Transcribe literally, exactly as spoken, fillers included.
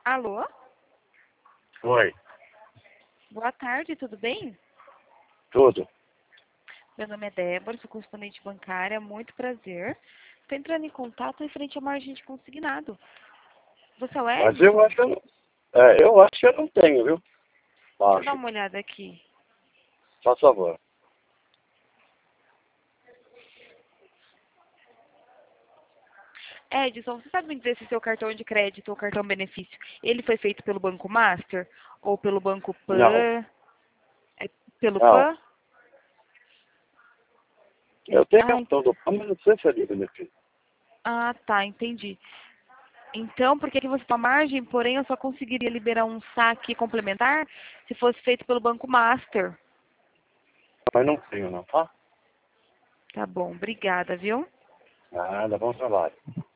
Alô? Oi, Boa tarde, tudo bem? tudo. Meu nome é Débora, sou correspondente bancária, muito prazer. Estou entrando em contato referente à margem de consignado. Você é o Mas eu Edson? acho que eu não, é, eu acho que eu não tenho, viu? Deixa eu dar Acho. uma olhada aqui. Faz favor. Edson, você sabe me dizer se seu cartão de crédito ou cartão benefício, ele foi feito pelo Banco Master ou pelo Banco Não, Pan? É pelo não. Pan? Eu tenho Ah, en- cartão do P A M, mas não sei se é de benefício. ah, tá, entendi. Então, por que que você tem uma margem, porém eu só conseguiria liberar um saque complementar se fosse feito pelo Banco Master? Mas não tenho não, tá? Tá bom, obrigada, viu? Nada, bom trabalho.